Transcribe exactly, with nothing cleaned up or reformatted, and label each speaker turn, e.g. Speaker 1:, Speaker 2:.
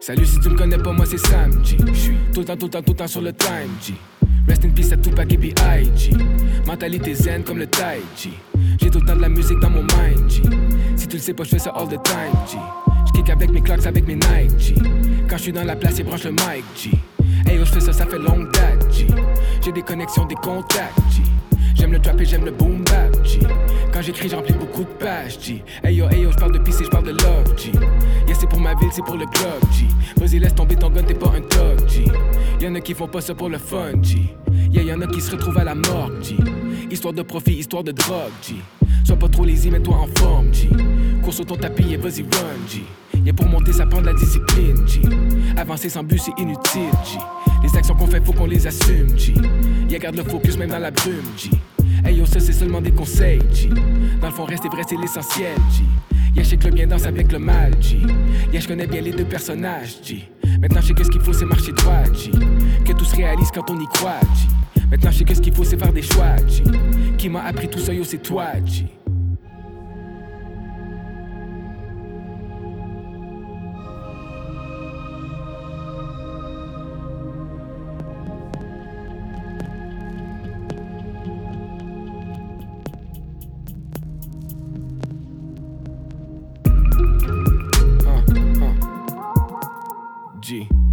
Speaker 1: Salut, si tu me connais pas, moi c'est Sam G. J'suis tout le temps, tout le temps, tout le temps sur le time G. Rest in peace à Tupac et B I G. Mentalité zen comme le Tai Chi. J'ai tout le temps de la musique dans mon mind G. Si tu le sais pas, j'fais ça all the time G. J'kick avec mes clocks, avec mes Nike G. Quand j'suis dans la place, ils branchent le mic G. Hey yo, j'fais ça, ça fait longue date G. J'ai des connexions, des contacts G. J'aime le trap et j'aime le boom bap G. Quand j'écris, j'remplis beaucoup de pages G. Hey yo, hey yo, j'parle de peace et j'parle de love G. Yeah, c'est pour ma ville, c'est pour le club G. Vas-y, laisse tomber ton gun, t'es pas un thug G. Y'en a qui font pas ça pour le fun G. Yeah, y'en a qui se retrouvent à la mort G. Histoire de profit, histoire de drogue G. Sois pas trop lazy, mets-toi en forme G. Cours sur ton tapis et vas-y run G. Yeah, pour monter, ça prend de la discipline G. Avancer sans but, c'est inutile G. Les actions qu'on fait, faut qu'on les assume G. Yeah, garde le focus même dans la brume G. Hey yo, ça c'est seulement des conseils G. Dans le fond, rester vrai, c'est l'essentiel G. Yeah, je sais que le bien danse avec le mal G. Yeah, je connais bien les deux personnages G. Maintenant je sais que ce qu'il faut c'est marcher droit G. Que tout se réalise quand on y croit G. Maintenant je sais que ce qu'il faut c'est faire des choix G. Qui m'a appris tout ça yo c'est toi G. G.